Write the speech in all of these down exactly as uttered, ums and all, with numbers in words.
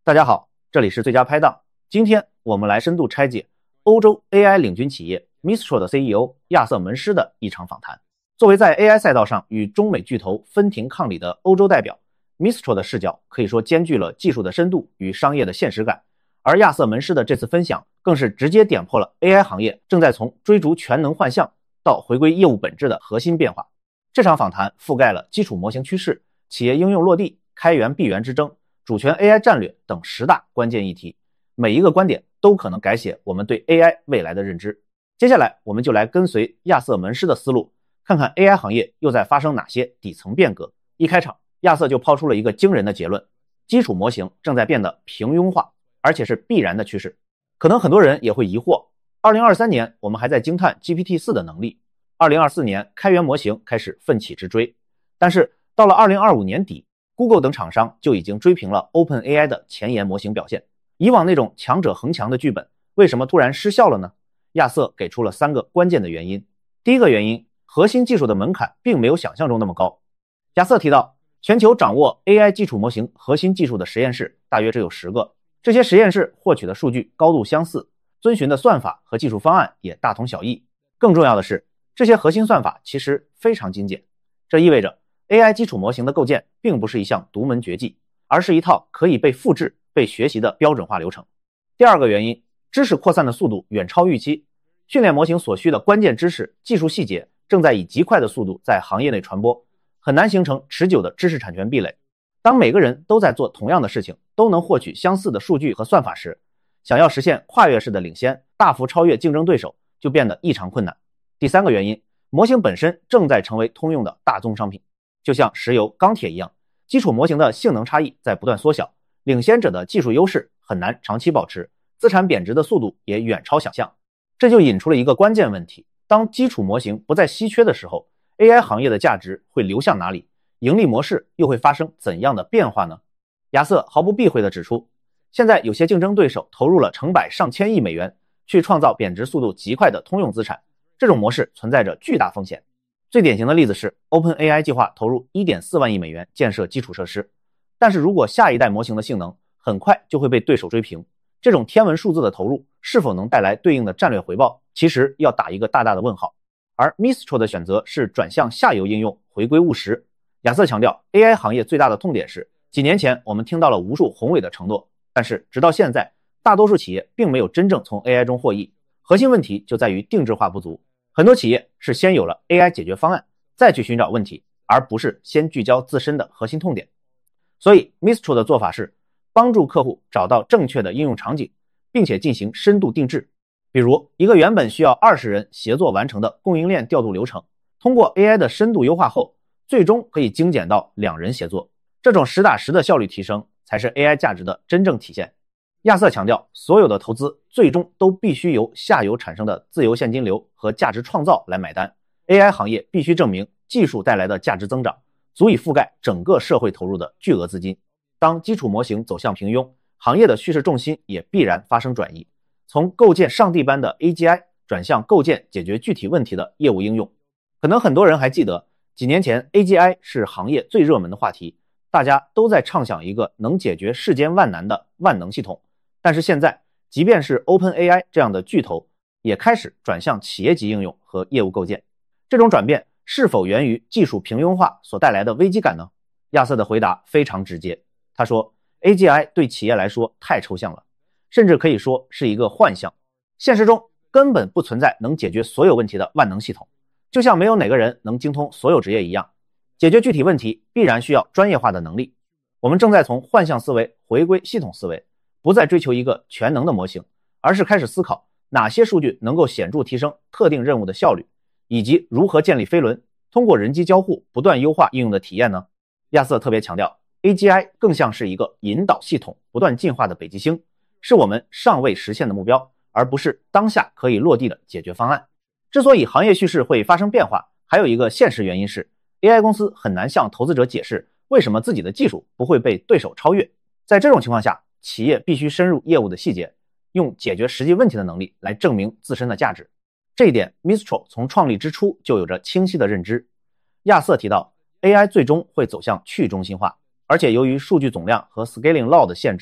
大家好，这里是最佳拍档。今天我们来深度拆解欧洲 A I 领军企业 Mistral 的 C E O 亚瑟门施的一场访谈。作为在 A I 赛道上与中美巨头分庭抗礼的欧洲代表， Mistral 的视角可以说兼具了技术的深度与商业的现实感，而亚瑟门施的这次分享更是直接点破了 A I 行业正在从追逐全能幻象到回归业务本质的核心变化。这场访谈覆盖了基础模型趋势、企业应用落地、开源闭源之争、主权 A I 战略等十大关键议题，每一个观点都可能改写我们对 A I 未来的认知。接下来我们就来跟随亚瑟门施的思路，看看 A I 行业又在发生哪些底层变革。一开场，亚瑟就抛出了一个惊人的结论：基础模型正在变得平庸化，而且是必然的趋势。可能很多人也会疑惑，二零二三年我们还在惊叹 G P T 四 的能力，二零二四年开源模型开始奋起直追，但是到了二零二五年底， Google 等厂商就已经追平了 OpenAI 的前沿模型表现。以往那种强者恒强的剧本为什么突然失效了呢？亚瑟给出了三个关键的原因。第一个原因，核心技术的门槛并没有想象中那么高。亚瑟提到，全球掌握 A I 基础模型核心技术的实验室大约只有十个，这些实验室获取的数据高度相似，遵循的算法和技术方案也大同小异。更重要的是，这些核心算法其实非常精简，这意味着 A I 基础模型的构建并不是一项独门绝技，而是一套可以被复制、被学习的标准化流程。第二个原因，知识扩散的速度远超预期，训练模型所需的关键知识、技术细节正在以极快的速度在行业内传播，很难形成持久的知识产权壁垒。当每个人都在做同样的事情，都能获取相似的数据和算法时，想要实现跨越式的领先，大幅超越竞争对手，就变得异常困难。第三个原因，模型本身正在成为通用的大宗商品，就像石油、钢铁一样，基础模型的性能差异在不断缩小，领先者的技术优势很难长期保持，资产贬值的速度也远超想象。这就引出了一个关键问题：当基础模型不再稀缺的时候， A I 行业的价值会流向哪里？盈利模式又会发生怎样的变化呢？亚瑟毫不避讳地指出，现在有些竞争对手投入了成百上千亿美元去创造贬值速度极快的通用资产，这种模式存在着巨大风险。最典型的例子是 OpenAI 计划投入 一点四万亿美元建设基础设施，但是如果下一代模型的性能很快就会被对手追平，这种天文数字的投入是否能带来对应的战略回报，其实要打一个大大的问号。而 Mistral 的选择是转向下游应用，回归务实。亚瑟强调， A I 行业最大的痛点是，几年前我们听到了无数宏伟的承诺，但是直到现在，大多数企业并没有真正从 A I 中获益。核心问题就在于定制化不足，很多企业是先有了 A I 解决方案，再去寻找问题，而不是先聚焦自身的核心痛点。所以 Mistral 的做法是帮助客户找到正确的应用场景，并且进行深度定制。比如一个原本需要二十人协作完成的供应链调度流程，通过 A I 的深度优化后，最终可以精简到两人协作。这种实打实的效率提升才是 A I 价值的真正体现。亚瑟强调，所有的投资最终都必须由下游产生的自由现金流和价值创造来买单。 A I 行业必须证明技术带来的价值增长足以覆盖整个社会投入的巨额资金。当基础模型走向平庸，行业的叙事重心也必然发生转移，从构建上帝般的 A G I 转向构建解决具体问题的业务应用。可能很多人还记得，几年前 A G I 是行业最热门的话题，大家都在畅想一个能解决世间万难的万能系统。但是现在，即便是 OpenAI 这样的巨头，也开始转向企业级应用和业务构建。这种转变是否源于技术平庸化所带来的危机感呢？亚瑟的回答非常直接，他说 A G I 对企业来说太抽象了，甚至可以说是一个幻象。现实中根本不存在能解决所有问题的万能系统，就像没有哪个人能精通所有职业一样，解决具体问题必然需要专业化的能力。我们正在从幻象思维回归系统思维，不再追求一个全能的模型，而是开始思考哪些数据能够显著提升特定任务的效率，以及如何建立飞轮，通过人机交互不断优化应用的体验呢？亚瑟特别强调， A G I 更像是一个引导系统不断进化的北极星，是我们尚未实现的目标，而不是当下可以落地的解决方案。之所以行业叙事会发生变化，还有一个现实原因是 A I 公司很难向投资者解释为什么自己的技术不会被对手超越。在这种情况下，企业必须深入业务的细节，用解决实际问题的能力来证明自身的价值。这一点 Mistral 从创立之初就有着清晰的认知。亚瑟提到， A I 最终会走向去中心化，而且由于数据总量和 scaling law 的限制，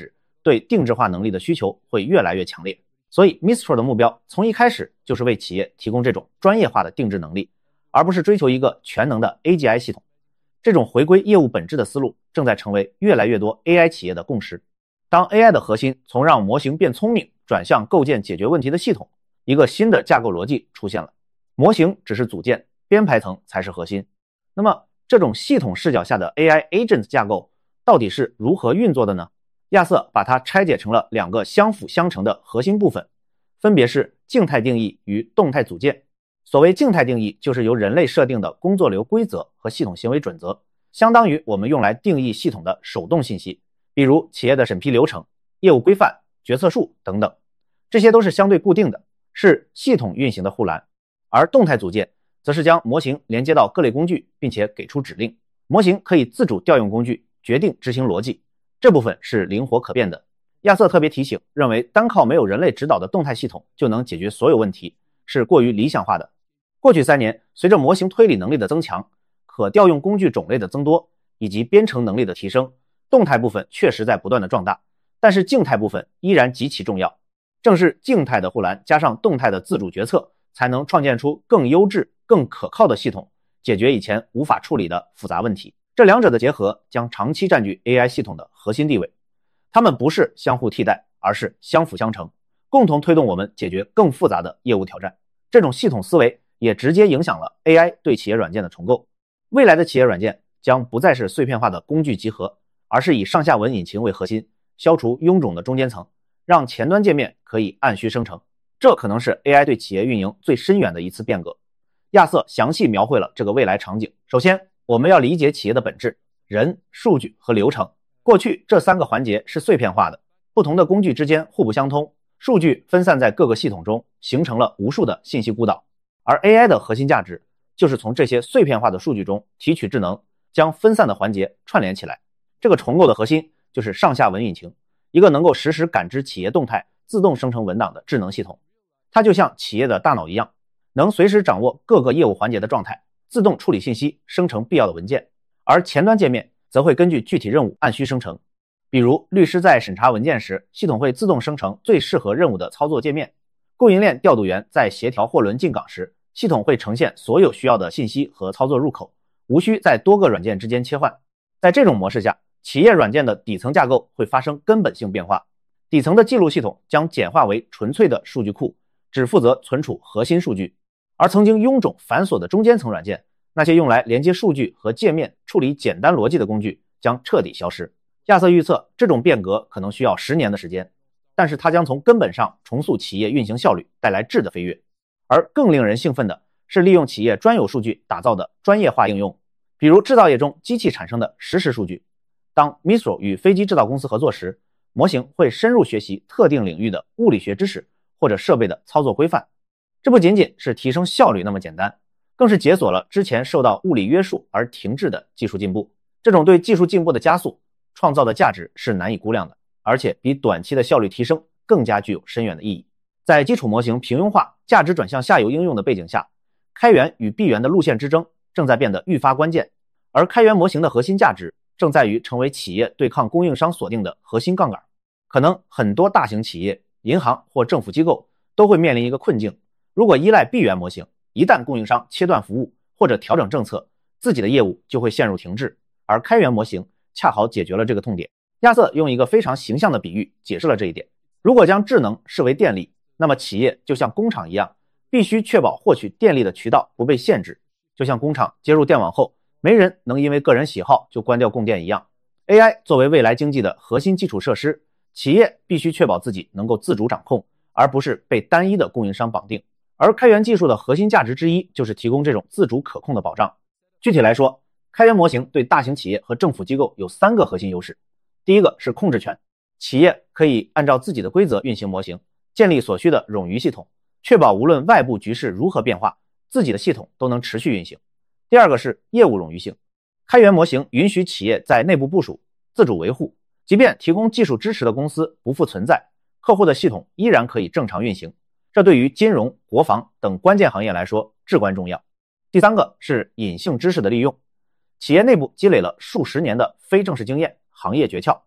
对定制化能力的需求会越来越强烈。所以 Mistral 的目标从一开始就是为企业提供这种专业化的定制能力，而不是追求一个全能的 A G I 系统。这种回归业务本质的思路正在成为越来越多 A I 企业的共识。当 A I 的核心从让模型变聪明转向构建解决问题的系统，一个新的架构逻辑出现了。模型只是组件，编排层才是核心。那么这种系统视角下的 A I Agent 架构到底是如何运作的呢？亚瑟把它拆解成了两个相辅相成的核心部分，分别是静态定义与动态组件。所谓静态定义，就是由人类设定的工作流规则和系统行为准则，相当于我们用来定义系统的手动信息，比如企业的审批流程、业务规范、决策树等等，这些都是相对固定的，是系统运行的护栏。而动态组件则是将模型连接到各类工具，并且给出指令，模型可以自主调用工具，决定执行逻辑，这部分是灵活可变的。亚瑟特别提醒，认为单靠没有人类指导的动态系统就能解决所有问题，是过于理想化的。过去三年，随着模型推理能力的增强，可调用工具种类的增多，以及编程能力的提升，动态部分确实在不断的壮大，但是静态部分依然极其重要。正是静态的护栏加上动态的自主决策，才能创建出更优质、更可靠的系统，解决以前无法处理的复杂问题。这两者的结合将长期占据 A I 系统的核心地位。它们不是相互替代，而是相辅相成，共同推动我们解决更复杂的业务挑战。这种系统思维也直接影响了 A I 对企业软件的重构。未来的企业软件将不再是碎片化的工具集合，而是以上下文引擎为核心，消除臃肿的中间层，让前端界面可以按需生成。这可能是 A I 对企业运营最深远的一次变革。亚瑟详细描绘了这个未来场景。首先，我们要理解企业的本质：人、数据和流程。过去这三个环节是碎片化的，不同的工具之间互不相通，数据分散在各个系统中，形成了无数的信息孤岛。而 A I 的核心价值就是从这些碎片化的数据中提取智能，将分散的环节串联起来。这个重构的核心就是上下文引擎，一个能够实时感知企业动态、自动生成文档的智能系统。它就像企业的大脑一样，能随时掌握各个业务环节的状态，自动处理信息，生成必要的文件。而前端界面则会根据具体任务按需生成，比如律师在审查文件时，系统会自动生成最适合任务的操作界面；供应链调度员在协调货轮进港时，系统会呈现所有需要的信息和操作入口，无需在多个软件之间切换。在这种模式下，企业软件的底层架构会发生根本性变化，底层的记录系统将简化为纯粹的数据库，只负责存储核心数据，而曾经臃肿繁琐的中间层软件，那些用来连接数据和界面、处理简单逻辑的工具将彻底消失。亚瑟预测，这种变革可能需要十年的时间，但是它将从根本上重塑企业运行效率，带来质的飞跃。而更令人兴奋的是利用企业专有数据打造的专业化应用，比如制造业中机器产生的实时数据。当 Mistral 与飞机制造公司合作时，模型会深入学习特定领域的物理学知识或者设备的操作规范。这不仅仅是提升效率那么简单，更是解锁了之前受到物理约束而停滞的技术进步。这种对技术进步的加速创造的价值是难以估量的，而且比短期的效率提升更加具有深远的意义。在基础模型平庸化、价值转向下游应用的背景下，开源与闭源的路线之争正在变得愈发关键，而开源模型的核心价值正在于成为企业对抗供应商锁定的核心杠杆。可能很多大型企业、银行或政府机构都会面临一个困境，如果依赖闭源模型，一旦供应商切断服务或者调整政策，自己的业务就会陷入停滞，而开源模型恰好解决了这个痛点。亚瑟用一个非常形象的比喻解释了这一点。如果将智能视为电力，那么企业就像工厂一样，必须确保获取电力的渠道不被限制，就像工厂接入电网后，没人能因为个人喜好就关掉供电一样。 A I 作为未来经济的核心基础设施，企业必须确保自己能够自主掌控，而不是被单一的供应商绑定。而开源技术的核心价值之一就是提供这种自主可控的保障。具体来说，开源模型对大型企业和政府机构有三个核心优势。第一个是控制权，企业可以按照自己的规则运行模型，建立所需的冗余系统，确保无论外部局势如何变化，自己的系统都能持续运行。第二个是业务冗余性，开源模型允许企业在内部部署、自主维护，即便提供技术支持的公司不复存在，客户的系统依然可以正常运行，这对于金融、国防等关键行业来说至关重要。第三个是隐性知识的利用，企业内部积累了数十年的非正式经验、行业诀窍，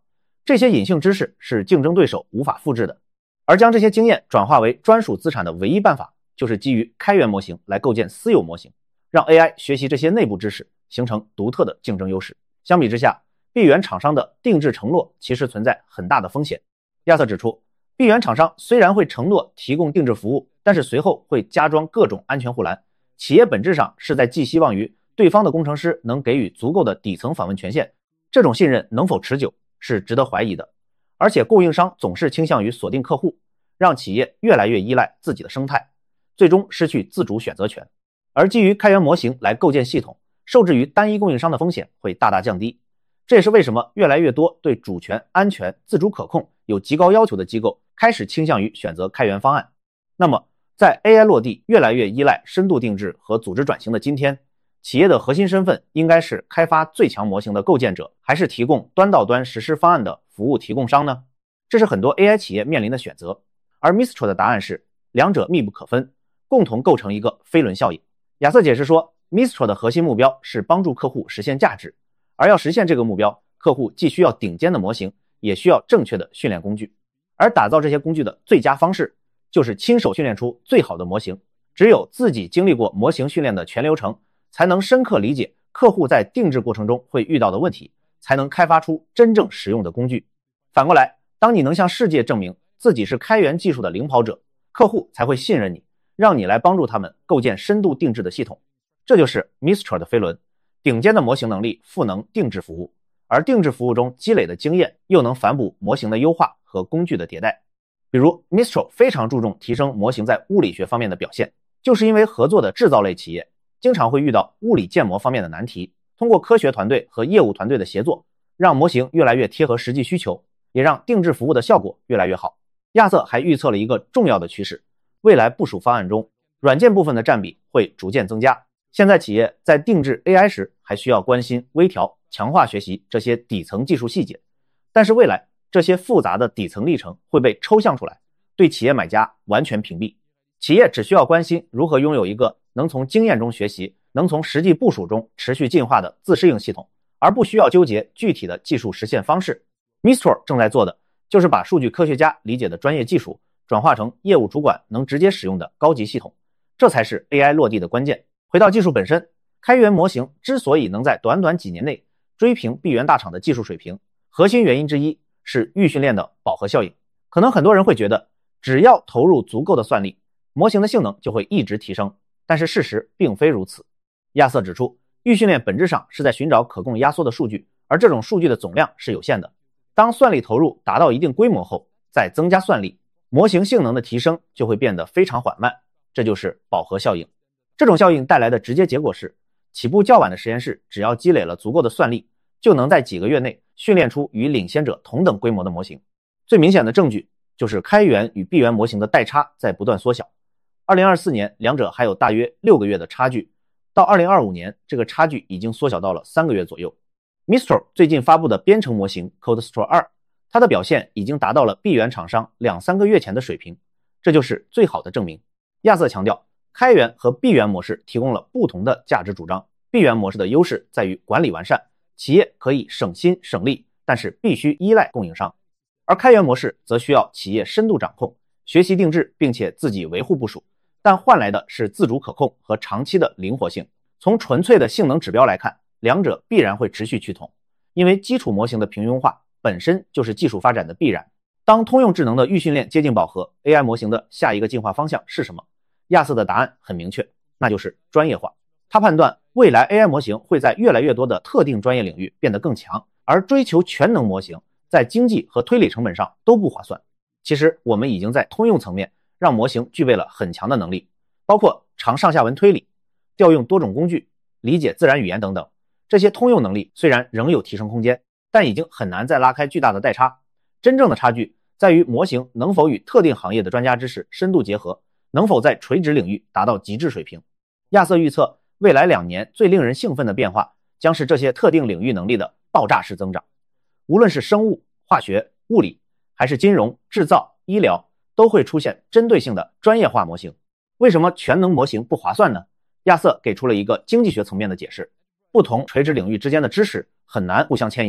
这些隐性知识是竞争对手无法复制的，而将这些经验转化为专属资产的唯一办法，就是基于开源模型来构建私有模型，让 A I 学习这些内部知识，形成独特的竞争优势。相比之下，闭源厂商的定制承诺其实存在很大的风险。亚瑟指出，闭源厂商虽然会承诺提供定制服务，但是随后会加装各种安全护栏，企业本质上是在寄希望于对方的工程师能给予足够的底层访问权限，这种信任能否持久是值得怀疑的。而且供应商总是倾向于锁定客户，让企业越来越依赖自己的生态，最终失去自主选择权。而基于开源模型来构建系统，受制于单一供应商的风险会大大降低。这也是为什么越来越多对主权、安全、自主可控有极高要求的机构开始倾向于选择开源方案。那么在 A I 落地越来越依赖深度定制和组织转型的今天，企业的核心身份应该是开发最强模型的构建者，还是提供端到端实施方案的服务提供商呢？这是很多 A I 企业面临的选择，而 Mistral 的答案是两者密不可分，共同构成一个飞轮效应。亚瑟解释说， Mistral 的核心目标是帮助客户实现价值，而要实现这个目标，客户既需要顶尖的模型，也需要正确的训练工具。而打造这些工具的最佳方式就是亲手训练出最好的模型，只有自己经历过模型训练的全流程，才能深刻理解客户在定制过程中会遇到的问题，才能开发出真正实用的工具。反过来，当你能向世界证明自己是开源技术的领跑者，客户才会信任你，让你来帮助他们构建深度定制的系统。这就是 Mistral 的飞轮，顶尖的模型能力赋能定制服务，而定制服务中积累的经验又能反哺模型的优化和工具的迭代。比如 Mistral 非常注重提升模型在物理学方面的表现，就是因为合作的制造类企业经常会遇到物理建模方面的难题，通过科学团队和业务团队的协作，让模型越来越贴合实际需求，也让定制服务的效果越来越好。亚瑟还预测了一个重要的趋势，未来部署方案中软件部分的占比会逐渐增加。现在企业在定制 A I 时还需要关心微调、强化学习这些底层技术细节，但是未来这些复杂的底层历程会被抽象出来，对企业买家完全屏蔽。企业只需要关心如何拥有一个能从经验中学习，能从实际部署中持续进化的自适应系统，而不需要纠结具体的技术实现方式。 Mistral 正在做的就是把数据科学家理解的专业技术转化成业务主管能直接使用的高级系统，这才是 A I 落地的关键。回到技术本身，开源模型之所以能在短短几年内追平闭源大厂的技术水平，核心原因之一是预训练的饱和效应。可能很多人会觉得，只要投入足够的算力，模型的性能就会一直提升，但是事实并非如此。亚瑟指出，预训练本质上是在寻找可供压缩的数据，而这种数据的总量是有限的。当算力投入达到一定规模后，再增加算力，模型性能的提升就会变得非常缓慢，这就是饱和效应。这种效应带来的直接结果是，起步较晚的实验室只要积累了足够的算力，就能在几个月内训练出与领先者同等规模的模型。最明显的证据就是开源与闭源模型的代差在不断缩小。二零二四年两者还有大约六个月的差距，到二零二五年这个差距已经缩小到了三个月左右。Mistral 最近发布的编程模型 CodeStore 二，它的表现已经达到了闭源厂商两三个月前的水平，这就是最好的证明。亚瑟强调，开源和闭源模式提供了不同的价值主张。闭源模式的优势在于管理完善，企业可以省心省力，但是必须依赖供应商。而开源模式则需要企业深度掌控，学习定制并且自己维护部署，但换来的是自主可控和长期的灵活性。从纯粹的性能指标来看，两者必然会持续趋同，因为基础模型的平庸化本身就是技术发展的必然。当通用智能的预训练接近饱和， A I 模型的下一个进化方向是什么？亚瑟的答案很明确，那就是专业化。他判断未来 A I 模型会在越来越多的特定专业领域变得更强，而追求全能模型在经济和推理成本上都不划算。其实我们已经在通用层面让模型具备了很强的能力，包括长上下文推理、调用多种工具、理解自然语言等等。这些通用能力虽然仍有提升空间，但已经很难再拉开巨大的代差。真正的差距在于模型能否与特定行业的专家知识深度结合，能否在垂直领域达到极致水平。亚瑟预测未来两年最令人兴奋的变化将是这些特定领域能力的爆炸式增长。无论是生物、化学、物理，还是金融、制造、医疗，都会出现针对性的专业化模型。为什么全能模型不划算呢？亚瑟给出了一个经济学层面的解释。不同垂直领域之间的知识很难互相迁移，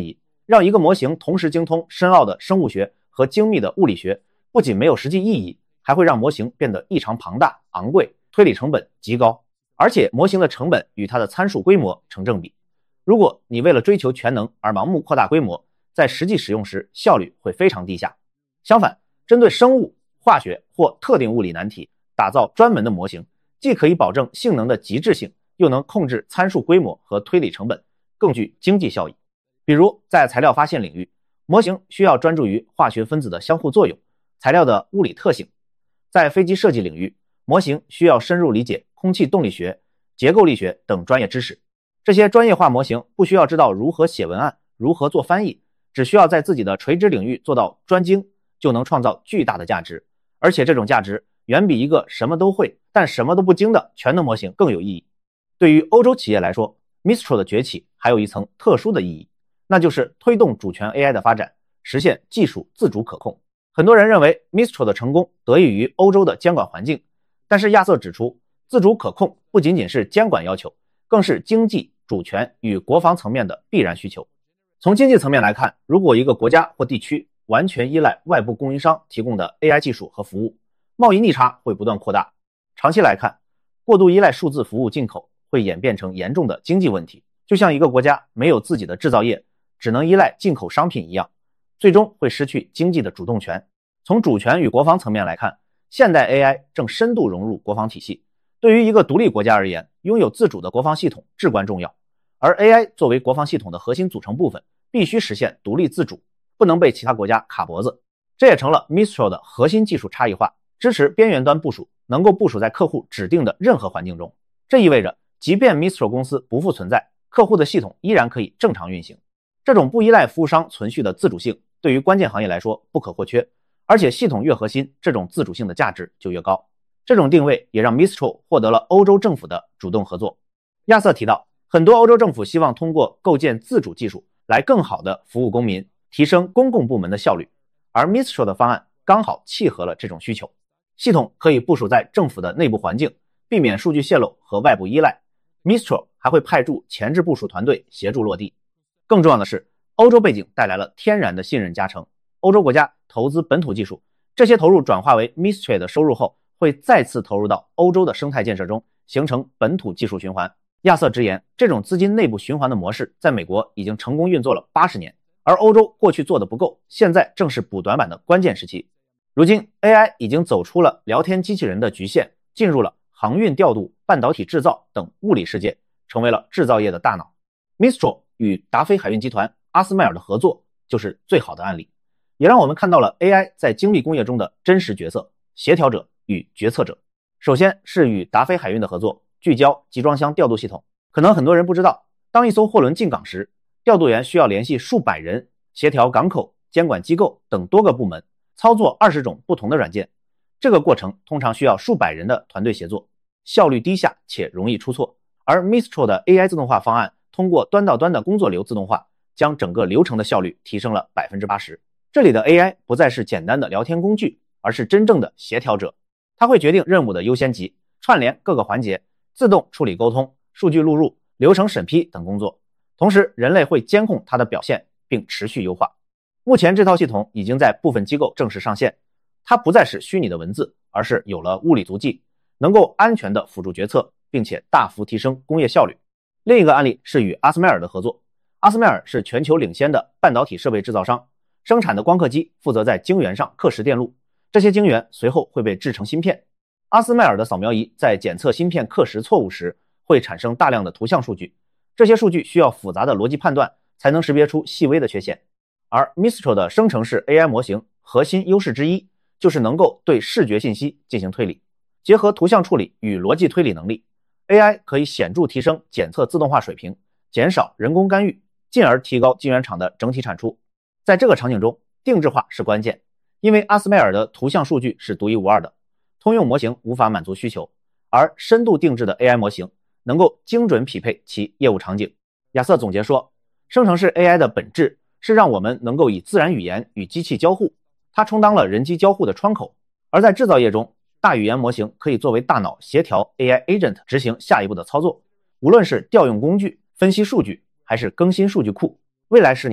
让一个模型同时精通深奥的生物学和精密的物理学，不仅没有实际意义，还会让模型变得异常庞大、昂贵，推理成本极高，而且模型的成本与它的参数规模成正比。如果你为了追求全能而盲目扩大规模，在实际使用时效率会非常低下。相反，针对生物、化学或特定物理难题，打造专门的模型，既可以保证性能的极致性，又能控制参数规模和推理成本，更具经济效益。比如在材料发现领域，模型需要专注于化学分子的相互作用、材料的物理特性；在飞机设计领域，模型需要深入理解空气动力学、结构力学等专业知识。这些专业化模型不需要知道如何写文案、如何做翻译，只需要在自己的垂直领域做到专精，就能创造巨大的价值，而且这种价值远比一个什么都会但什么都不精的全能模型更有意义。对于欧洲企业来说， Mistral 的崛起还有一层特殊的意义，那就是推动主权 A I 的发展，实现技术自主可控。很多人认为 Mistral 的成功得益于欧洲的监管环境，但是亚瑟指出，自主可控不仅仅是监管要求，更是经济、主权与国防层面的必然需求。从经济层面来看，如果一个国家或地区完全依赖外部供应商提供的 A I 技术和服务，贸易逆差会不断扩大。长期来看，过度依赖数字服务进口会演变成严重的经济问题，就像一个国家没有自己的制造业，只能依赖进口商品一样，最终会失去经济的主动权。从主权与国防层面来看，现代 A I 正深度融入国防体系。对于一个独立国家而言，拥有自主的国防系统至关重要，而 A I 作为国防系统的核心组成部分，必须实现独立自主，不能被其他国家卡脖子。这也成了 Mistral 的核心技术差异化，支持边缘端部署，能够部署在客户指定的任何环境中。这意味着即便 Mistral 公司不复存在，客户的系统依然可以正常运行。这种不依赖服务商存续的自主性，对于关键行业来说不可或缺，而且系统越核心，这种自主性的价值就越高。这种定位也让 Mistral 获得了欧洲政府的主动合作。亚瑟提到，很多欧洲政府希望通过构建自主技术来更好地服务公民，提升公共部门的效率，而 Mistral 的方案刚好契合了这种需求。系统可以部署在政府的内部环境，避免数据泄露和外部依赖。Mistral 还会派驻前置部署团队协助落地。更重要的是，欧洲背景带来了天然的信任加成。欧洲国家投资本土技术，这些投入转化为 Mistral 的收入后，会再次投入到欧洲的生态建设中，形成本土技术循环。亚瑟直言，这种资金内部循环的模式在美国已经成功运作了八十年，而欧洲过去做的不够，现在正是补短板的关键时期。如今 A I 已经走出了聊天机器人的局限，进入了航运调度、半导体制造等物理世界，成为了制造业的大脑。Mistral 与达菲海运集团、阿斯麦尔的合作就是最好的案例，也让我们看到了 A I 在精密工业中的真实角色，协调者与决策者。首先是与达菲海运的合作，聚焦集装箱调度系统。可能很多人不知道，当一艘货轮进港时，调度员需要联系数百人，协调港口、监管机构等多个部门，操作二十种不同的软件。这个过程通常需要数百人的团队协作，效率低下且容易出错。而 Mistral 的 A I 自动化方案通过端到端的工作流自动化，将整个流程的效率提升了 百分之八十。 这里的 A I 不再是简单的聊天工具，而是真正的协调者。它会决定任务的优先级，串联各个环节，自动处理沟通、数据录入、流程审批等工作。同时，人类会监控它的表现，并持续优化。目前这套系统已经在部分机构正式上线，它不再是虚拟的文字，而是有了物理足迹，能够安全地辅助决策，并且大幅提升工业效率。另一个案例是与阿斯麦尔的合作。阿斯麦尔是全球领先的半导体设备制造商，生产的光刻机负责在晶圆上刻蚀电路，这些晶圆随后会被制成芯片。阿斯麦尔的扫描仪在检测芯片刻蚀错误时，会产生大量的图像数据，这些数据需要复杂的逻辑判断才能识别出细微的缺陷。而 Mistral 的生成式 A I 模型核心优势之一，就是能够对视觉信息进行推理，结合图像处理与逻辑推理能力， A I 可以显著提升检测自动化水平，减少人工干预，进而提高晶圆厂的整体产出。在这个场景中，定制化是关键，因为阿斯麦尔的图像数据是独一无二的，通用模型无法满足需求，而深度定制的 A I 模型能够精准匹配其业务场景。亚瑟总结说，生成式 A I 的本质是让我们能够以自然语言与机器交互，它充当了人机交互的窗口。而在制造业中，大语言模型可以作为大脑协调 A I agent 执行下一步的操作，无论是调用工具、分析数据，还是更新数据库。未来十年，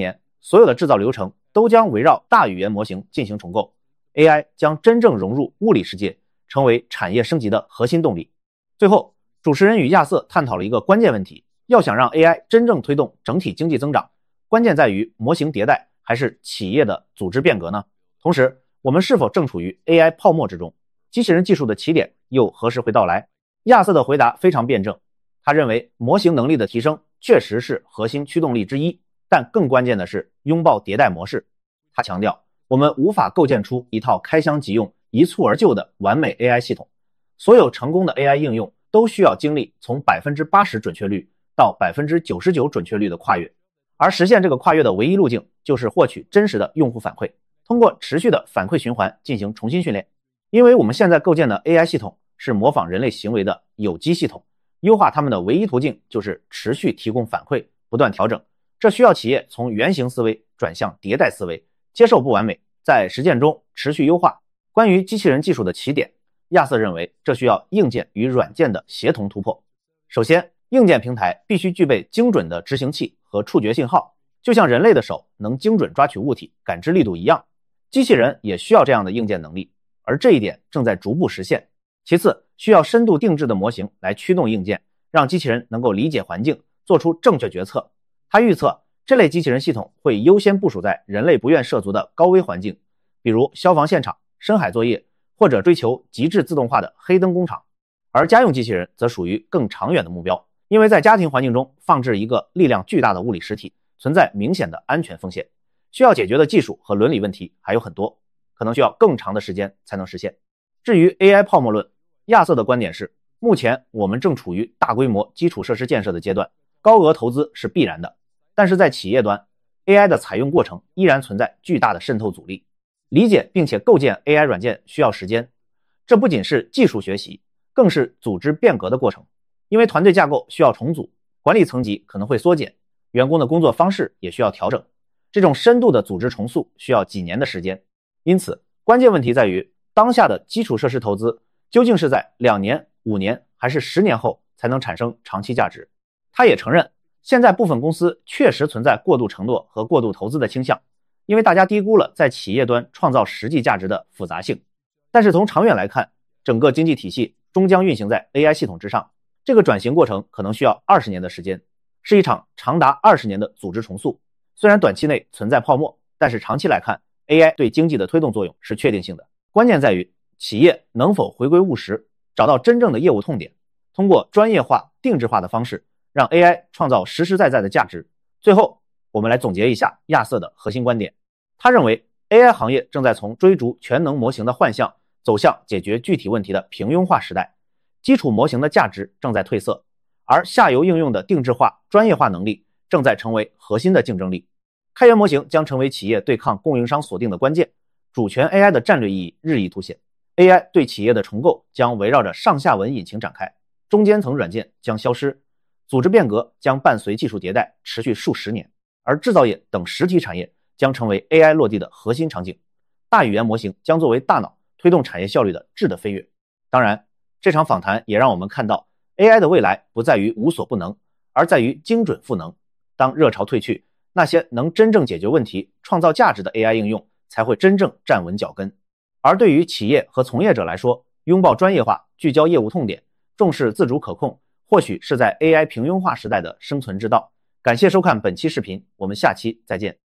所有的制造流程都将围绕大语言模型进行重构。A I 将真正融入物理世界，成为产业升级的核心动力。最后，主持人与亚瑟探讨了一个关键问题：要想让 A I 真正推动整体经济增长，关键在于模型迭代还是企业的组织变革呢？同时，我们是否正处于 A I 泡沫之中？机器人技术的起点又何时会到来？亚瑟的回答非常辩证，他认为模型能力的提升确实是核心驱动力之一，但更关键的是拥抱迭代模式。他强调，我们无法构建出一套开箱即用、一蹴而就的完美 A I 系统，所有成功的 A I 应用都需要经历从 百分之八十 准确率到 百分之九十九 准确率的跨越，而实现这个跨越的唯一路径就是获取真实的用户反馈，通过持续的反馈循环进行重新训练。因为我们现在构建的 A I 系统是模仿人类行为的有机系统，优化它们的唯一途径就是持续提供反馈，不断调整。这需要企业从原型思维转向迭代思维，接受不完美，在实践中持续优化。关于机器人技术的起点，亚瑟认为这需要硬件与软件的协同突破。首先，硬件平台必须具备精准的执行器和触觉信号，就像人类的手能精准抓取物体、感知力度一样，机器人也需要这样的硬件能力，而这一点正在逐步实现。其次，需要深度定制的模型来驱动硬件，让机器人能够理解环境，做出正确决策。他预测，这类机器人系统会优先部署在人类不愿涉足的高危环境，比如消防现场、深海作业，或者追求极致自动化的黑灯工厂。而家用机器人则属于更长远的目标，因为在家庭环境中放置一个力量巨大的物理实体，存在明显的安全风险，需要解决的技术和伦理问题还有很多，可能需要更长的时间才能实现。至于 A I 泡沫论，亚瑟的观点是，目前我们正处于大规模基础设施建设的阶段，高额投资是必然的，但是在企业端 A I 的采用过程依然存在巨大的渗透阻力，理解并且构建 A I 软件需要时间，这不仅是技术学习，更是组织变革的过程。因为团队架构需要重组，管理层级可能会缩减，员工的工作方式也需要调整，这种深度的组织重塑需要几年的时间。因此，关键问题在于当下的基础设施投资究竟是在两年、五年还是十年后才能产生长期价值。他也承认，现在部分公司确实存在过度承诺和过度投资的倾向，因为大家低估了在企业端创造实际价值的复杂性。但是从长远来看，整个经济体系终将运行在 A I 系统之上，这个转型过程可能需要二十年的时间，是一场长达二十年的组织重塑。虽然短期内存在泡沫，但是长期来看， A I 对经济的推动作用是确定性的。关键在于企业能否回归务实，找到真正的业务痛点，通过专业化、定制化的方式，让 A I 创造实实在在的价值。最后，我们来总结一下亚瑟的核心观点。他认为 A I 行业正在从追逐全能模型的幻象，走向解决具体问题的平庸化时代，基础模型的价值正在褪色，而下游应用的定制化、专业化能力正在成为核心的竞争力。开源模型将成为企业对抗供应商锁定的关键，主权 A I 的战略意义日益凸显。A I 对企业的重构将围绕着上下文引擎展开，中间层软件将消失，组织变革将伴随技术迭代持续数十年，而制造业等实体产业将成为 A I 落地的核心场景。大语言模型将作为大脑推动产业效率的质的飞跃。当然，这场访谈也让我们看到 A I 的未来不在于无所不能，而在于精准赋能。当热潮退去，那些能真正解决问题、创造价值的 A I 应用才会真正站稳脚跟。而对于企业和从业者来说，拥抱专业化，聚焦业务痛点，重视自主可控，或许是在 A I 平庸化时代的生存之道。感谢收看本期视频，我们下期再见。